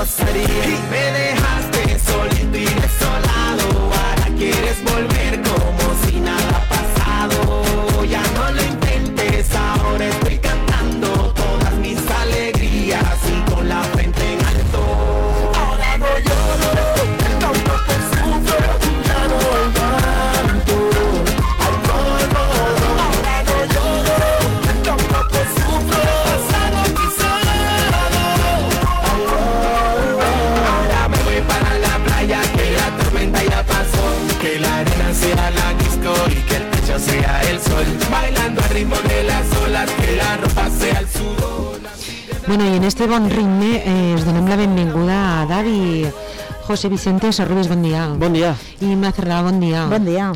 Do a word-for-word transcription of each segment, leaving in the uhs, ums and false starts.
pasaría. Y me dejaste solito y desolado, ahora quieres volver como si nada ha pasado. Ya no lo intentes, ahora estoy cantando todas mis alegrías y con la frente en alto. Ahora no lloro, tampoco sufro, ya no aguanto. Ay, no, no, no. Ahora no lloro, tampoco sufro, pasado pisado. Ay, no, no. Ahora me voy para la playa, que la tormenta ya pasó. Que la arena sea la disco y que el techo sea el sol. Bailando al ritmo de las olas, que la ropa sea el sudor. Bueno, i en este bon ritme eh, us donem la benvinguda a Davi, José Vicente Sorribes, bon dia. Bon dia. I Macerrà, bon dia. Bon dia.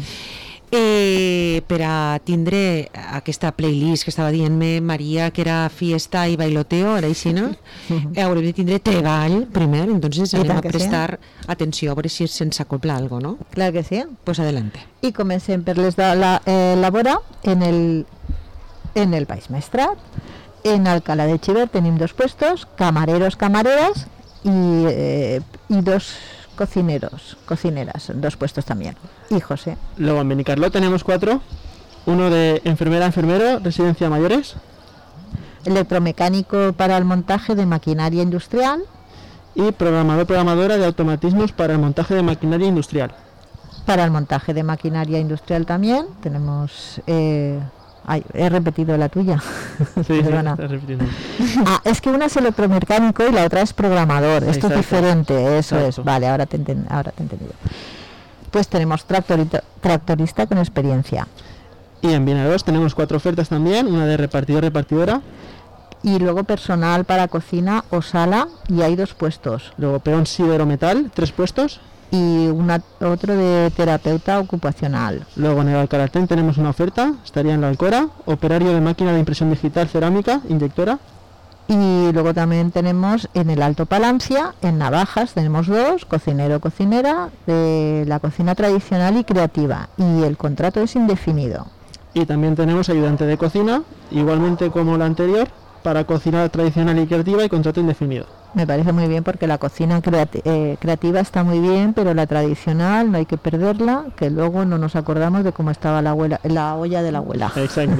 Eh, per a tindre aquesta playlist que estava dient-me Maria, que era fiesta i bailoteo, era així, no? eh, haurem de tindre treball primer, entonces anem a prestar sí. atenció, a veure si se'ns acopla algo, no? Clar que sí. Pues adelante. I comencem per les de la eh, labora en el, en el Baix Maestrat. En Alcalá de Xivert tenim dos puestos, camareros, camareras y, eh, y dos cocineros, cocineras, dos puestos también. Y José. Luego en Benicarló tenemos cuatro, uno de enfermera, enfermero, residencia mayores. Electromecánico para el montaje de maquinaria industrial. Y programador, programadora de automatismos para el montaje de maquinaria industrial. Para el montaje de maquinaria industrial también tenemos... Eh, Ay, he repetido la tuya. Sí, Perdona. Sí, estás repitiendo. Ah, es que una es electromecánico y la otra es programador. Esto Exacto. es diferente, eso Exacto. es. Vale, ahora te, enten- ahora te he entendido. Pues tenemos tractorito- tractorista con experiencia. Y en Villanueva tenemos cuatro ofertas también, una de repartidor, repartidora. Y luego personal para cocina o sala, y hay dos puestos. Luego peón siderometal, tres puestos. Y una, otro de terapeuta ocupacional. Luego en el Alcalatén tenemos una oferta, estaría en la Alcora, operario de máquina de impresión digital cerámica, inyectora. Y luego también tenemos en el Alto Palancia, en Navajas, tenemos dos, cocinero, cocinera, de la cocina tradicional y creativa. Y el contrato es indefinido. Y también tenemos ayudante de cocina, igualmente como la anterior, para cocina tradicional y creativa y contrato indefinido. Me parece muy bien porque la cocina creati- eh, creativa está muy bien, pero la tradicional no hay que perderla, que luego no nos acordamos de cómo estaba la abuela, la olla de la abuela. Exacto.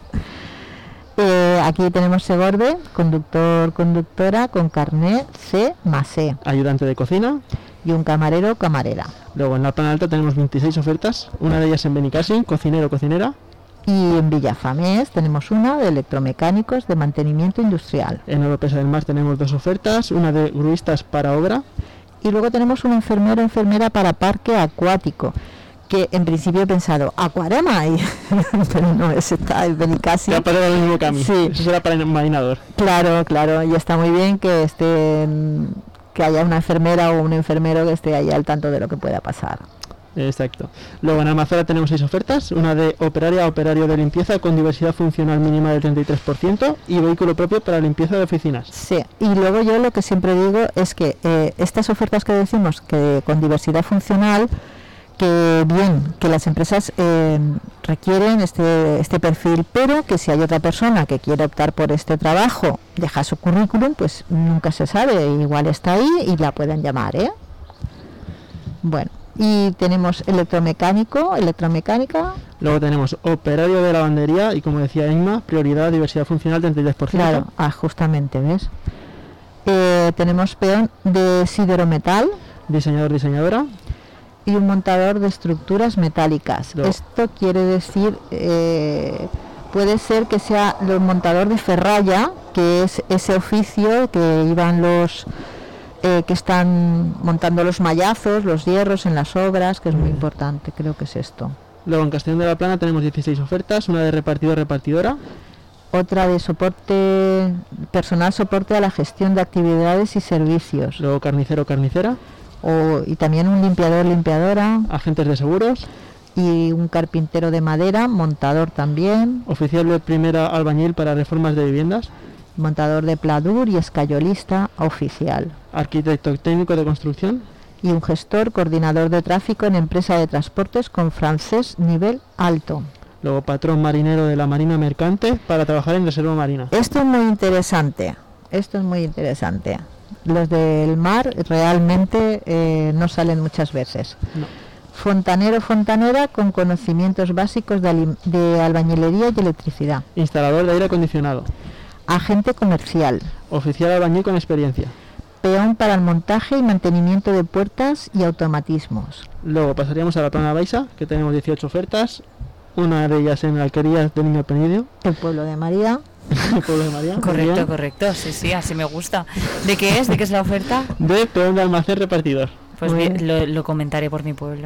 eh, aquí tenemos Segorbe, conductor, conductora con carnet C más E. Ayudante de cocina. Y un camarero, camarera. Luego en la Plana Alta tenemos veintiséis ofertas, una de ellas en Benicàssim, cocinero, cocinera. Y en Villafamés tenemos una de electromecánicos de mantenimiento industrial. En Oropesa del Mar tenemos dos ofertas, una de gruistas para obra. Y luego tenemos un enfermero enfermera para parque acuático, que en principio he pensado, acuarema, y pero no, ese está en Benicàssim. Ya para el mismo camino, sí. Eso será para el marinador. Claro, claro, y está muy bien que esté, que haya una enfermera o un enfermero que esté ahí al tanto de lo que pueda pasar. Exacto. Luego en Almazara tenemos seis ofertas, una de operaria a operario de limpieza con diversidad funcional mínima del treinta y tres por ciento y vehículo propio para limpieza de oficinas. Sí, y luego yo lo que siempre digo es que eh, estas ofertas que decimos que con diversidad funcional, que bien, que las empresas eh, requieren este, este perfil, pero que si hay otra persona que quiere optar por este trabajo, deja su currículum, pues nunca se sabe, igual está ahí y la pueden llamar, ¿eh? Bueno. Y tenemos electromecánico, electromecánica. Luego tenemos operario de lavandería y, como decía Inma, prioridad diversidad funcional treinta y tres por ciento. Claro, ah, justamente, ¿ves? Eh, tenemos peón de siderometal. Diseñador, diseñadora. Y un montador de estructuras metálicas. Luego. Esto quiere decir, eh, puede ser que sea el montador de ferralla, que es ese oficio que iban los... Eh, que están montando los mallazos, los hierros en las obras, que es muy importante, creo que es esto. Luego en Castellón de la Plana tenemos dieciséis ofertas, una de repartidor, repartidora. Otra de soporte, personal soporte a la gestión de actividades y servicios. Luego carnicero, carnicera. O, y también un limpiador, limpiadora. Agentes de seguros. Y un carpintero de madera, montador también. Oficial de primera albañil para reformas de viviendas. Montador de pladur y escayolista oficial. Arquitecto técnico de construcción. Y un gestor, coordinador de tráfico en empresa de transportes con francés nivel alto. Luego patrón marinero de la Marina Mercante para trabajar en reserva marina. Esto es muy interesante, esto es muy interesante. los del mar realmente eh, no salen muchas veces. No. Fontanero, fontanera con conocimientos básicos de, de albañilería y electricidad. Instalador de aire acondicionado. Agente comercial. Oficial albañil con experiencia. Peón para el montaje y mantenimiento de puertas y automatismos. Luego pasaríamos a la plana Baixa, que tenemos dieciocho ofertas. Una de ellas en Alquerías de Niño Penidio. El pueblo de María. El pueblo de María. Correcto, correcto, sí, sí, así me gusta. ¿De qué es? ¿De qué es la oferta? De peón de almacén repartidor. Pues bien, lo, lo comentaré por mi pueblo.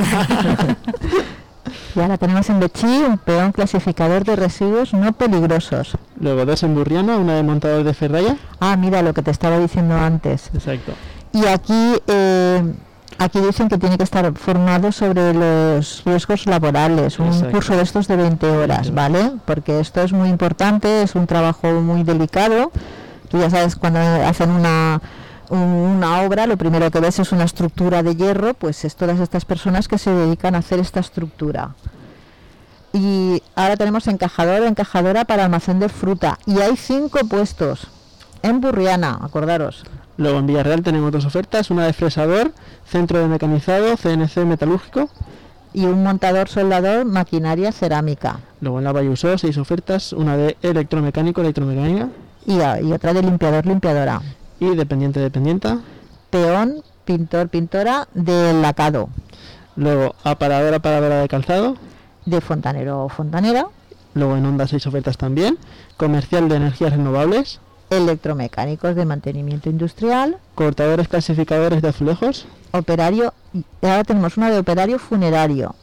Y ahora tenemos en Bechí un peón clasificador de residuos no peligrosos. Luego dos en Burriana, una de montador de ferralla. Ah, mira lo que te estaba diciendo antes. Exacto. Y aquí eh, aquí dicen que tiene que estar formado sobre los riesgos laborales, un Exacto. curso de estos de veinte horas, ¿vale? Porque esto es muy importante, es un trabajo muy delicado. Tú ya sabes, cuando hacen una una obra, lo primero que ves es una estructura de hierro, pues es todas estas personas que se dedican a hacer esta estructura. Y ahora tenemos encajador o encajadora para almacén de fruta, y hay cinco puestos en Burriana, acordaros. Luego en Villarreal tenemos dos ofertas, una de fresador, centro de mecanizado, C N C metalúrgico. Y un montador soldador, maquinaria cerámica. Luego en la Vallusó, seis ofertas, una de electromecánico, electromecánica. Y, y otra de limpiador, limpiadora. Y dependiente, dependienta. Peón, pintor, pintora, de lacado. Luego aparador, aparadora de calzado. De fontanero o fontanera. Luego en Onda seis ofertas también. Comercial de energías renovables. Electromecánicos de mantenimiento industrial. Cortadores clasificadores de azulejos. Operario, y ahora tenemos una de operario funerario.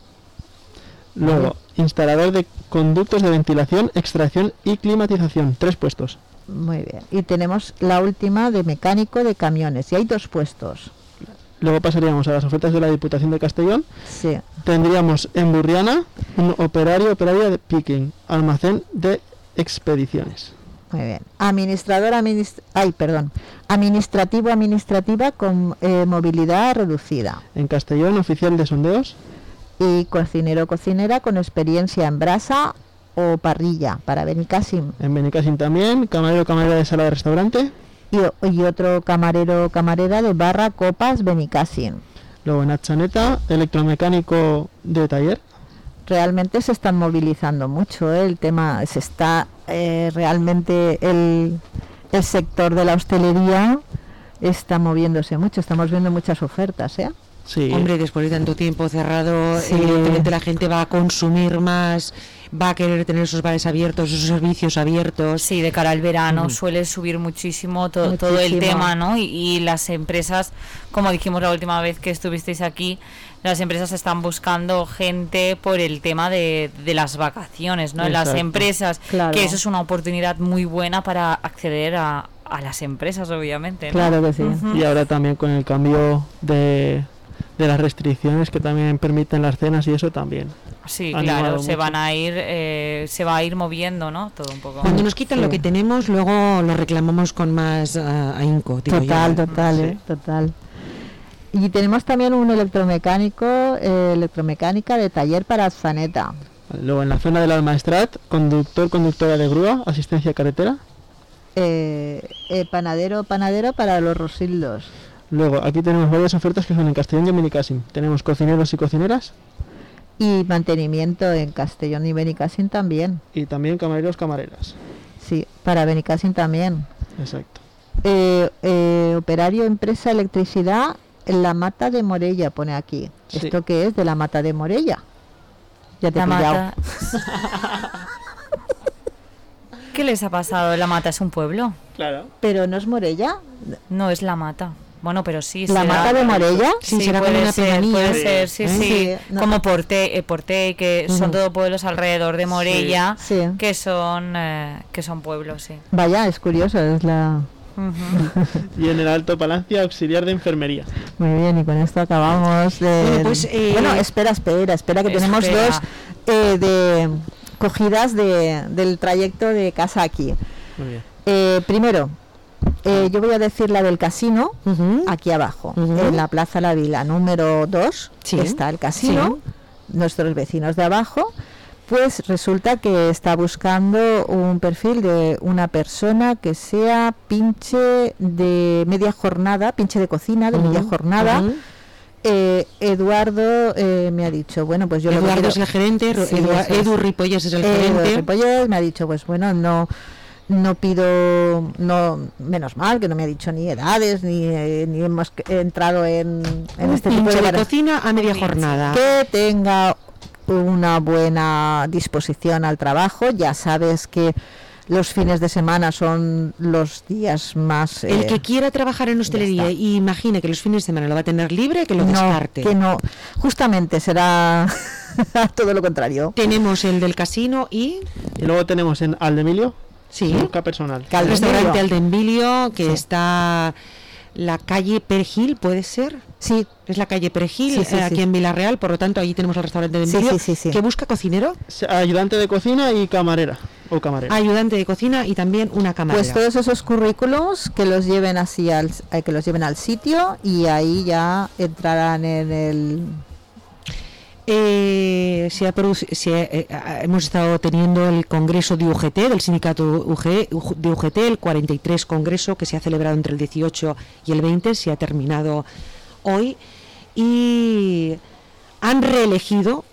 Luego, vale. Instalador de conductos de ventilación, extracción y climatización. Tres puestos. Muy bien. Y tenemos la última de mecánico de camiones. Y hay dos puestos. Luego pasaríamos a las ofertas de la Diputación de Castellón. Sí. Tendríamos en Burriana un operario, operario de picking, almacén de expediciones. Muy bien. Administrador, administ ay, perdón. Administrativo, administrativa con eh, movilidad reducida. En Castellón, oficial de sondeos. Y cocinero, cocinera con experiencia en brasa o parrilla para Benicàssim. En Benicàssim también, camarero, camarera de sala de restaurante. Y, y otro camarero, camarera de barra, copas, Benicàssim. Luego en Atxaneta, electromecánico de taller. Realmente se están movilizando mucho, ¿eh? El tema, se está eh, realmente el, el sector de la hostelería está moviéndose mucho, estamos viendo muchas ofertas, ¿eh? Sí. Hombre, después de tanto tiempo cerrado, Sí. evidentemente la gente va a consumir más, va a querer tener esos bares abiertos, esos servicios abiertos. Sí, de cara al verano Mm. suele subir muchísimo, to- todo el Muchísimo. tema, ¿no? Y, y las empresas, como dijimos la última vez que estuvisteis aquí, las empresas están buscando gente por el tema de, de las vacaciones, ¿no? Las Exacto. empresas, Claro. que eso es una oportunidad muy buena para acceder a, a las empresas, obviamente, ¿no? Claro que sí. Ujú. Y ahora también con el cambio de, de las restricciones que también permiten las cenas y eso también. Sí, Ha animado claro, se mucho. van a ir, eh, se va a ir moviendo, ¿no? Todo un poco. Cuando nos quitan Sí. lo que tenemos, luego lo reclamamos con más ah, ahínco. digo yo. Total, total, Sí. ¿eh? Total. Y tenemos también un electromecánico, eh, electromecánica de taller para Atxaneta. Luego en la zona del Almaestrat, conductor, conductora de grúa, asistencia carretera. Eh, eh, panadero, panadero para los rosildos. Luego aquí tenemos varias ofertas que son en Castellón y en Benicàssim. Tenemos cocineros y cocineras Y mantenimiento en Castellón y Benicàssim también. y también camareros, camareras. Sí, para Benicàssim también. Exacto. Eh, eh, operario empresa electricidad en la Mata de Morella, pone aquí. Sí. ¿Esto qué es de la Mata de Morella? Ya te he La pillado. Mata. ¿Qué les ha pasado? La Mata es un pueblo. Claro. Pero no es Morella. No es La Mata. Bueno, pero sí. ¿La será- Mata de Morella? Sí, será como puede una ser, pedanía. puede Sí. ser, sí, ¿Eh? sí. Sí, no. Como Porté, eh, Porté, que son Ujú. todos pueblos alrededor de Morella, Sí. que son eh, que son pueblos, sí. Vaya, es curioso, es la... Ujú. Y en el Alto Palancia, auxiliar de enfermería. Muy bien, y con esto acabamos de... Bueno, pues, eh, Bueno, espera, espera, espera, que tenemos Espera. dos eh, de cogidas de, del trayecto de casa aquí. Muy bien. Eh, primero, eh, yo voy a decir la del casino, Ujú. aquí abajo, Ujú. en la Plaza La Vila, número dos, Sí. está el casino, nuestros vecinos de abajo. Pues resulta que está buscando un perfil de una persona que sea pinche de media jornada, pinche de cocina de uh-huh, media jornada. Uh-huh. Eh, Eduardo eh, me ha dicho, bueno, pues yo Eduardo lo que quiero... es el gerente, sí, Edu, es. Edu Ripolles es el Edu gerente. Ripolles me ha dicho, pues bueno, no no pido, no menos mal que no me ha dicho ni edades, ni, eh, ni hemos entrado en, en un este tipo de... de cocina a media jornada. Que tenga una buena disposición al trabajo, ya sabes que los fines de semana son los días más... El eh, que quiera trabajar en hostelería y imagine que los fines de semana lo va a tener libre, que lo no, descarte. Que no, justamente será todo lo contrario. Tenemos el del casino y... Y luego tenemos en Aldemilio, sí, busca personal. El restaurante Aldemilio, que sí. está... La calle Perejil, ¿puede ser? Sí. Es la calle Perejil, sí, sí, eh, aquí sí. en Villarreal, por lo tanto, allí tenemos el restaurante de Envío, sí, sí, sí, sí. que busca cocinero. Ayudante de cocina y camarera, o camarera. Ayudante de cocina y también una camarera. Pues todos esos currículos que los lleven así al, eh, que los lleven al sitio y ahí ya entrarán en el... Eh, se ha producido, se, eh, hemos estado teniendo el congreso de U G T, del sindicato U G, de U G T, el cuarenta y tres congreso que se ha celebrado entre el dieciocho y el veinte, se ha terminado hoy y han reelegido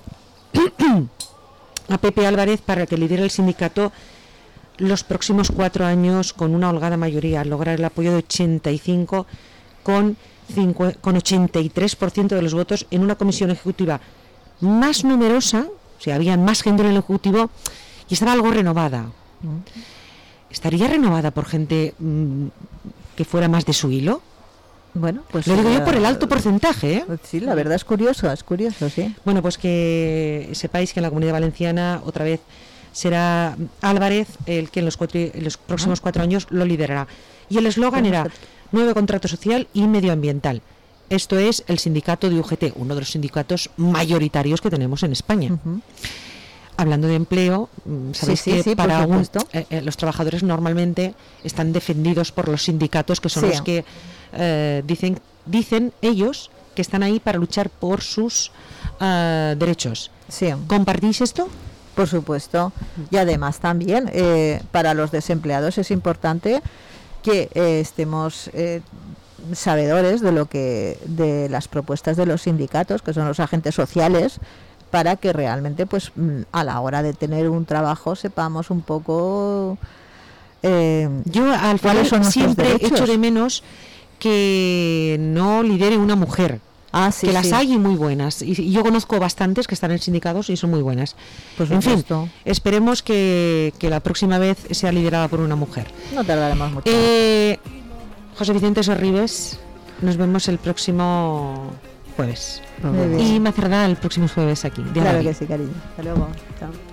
a Pepe Álvarez para que lidere el sindicato los próximos cuatro años con una holgada mayoría, lograr el apoyo de ochenta y cinco con, cinco, con ochenta y tres por ciento de los votos en una comisión ejecutiva más numerosa, o sea, había más gente en el ejecutivo y estaba algo renovada. ¿Estaría renovada por gente mmm, que fuera más de su hilo? Bueno, pues lo digo yo por el alto porcentaje, ¿eh? Sí, la verdad es curioso, es curioso, sí. Bueno, pues que sepáis que en la Comunidad Valenciana otra vez será Álvarez el que en los, cuatro, en los próximos cuatro años lo liderará. Y el eslogan era nuevo contrato social y medioambiental. Esto es el sindicato de U G T, uno de los sindicatos mayoritarios que tenemos en España. Uh-huh. Hablando de empleo, sabéis sí, sí, que sí, para un, eh, eh, los trabajadores normalmente están defendidos por los sindicatos, que son sí. los que eh, dicen, dicen ellos que están ahí para luchar por sus uh, derechos. Sí. ¿Compartís esto? Por supuesto. Y además también eh, para los desempleados es importante que eh, estemos... Eh, sabedores de lo que de las propuestas de los sindicatos, que son los agentes sociales, para que realmente pues a la hora de tener un trabajo sepamos un poco eh, yo al final siempre echo de menos que no lidere una mujer. Ah, sí, que las sí. hay y muy buenas, y, y yo conozco bastantes que están en sindicatos y son muy buenas. Por en supuesto. fin, esperemos que, que la próxima vez sea liderada por una mujer. No tardaremos mucho. Eh, José Vicente Sorribes, nos vemos el próximo jueves. Y Macerdá el próximo jueves aquí. Claro que sí, cariño. Hasta luego. Chao.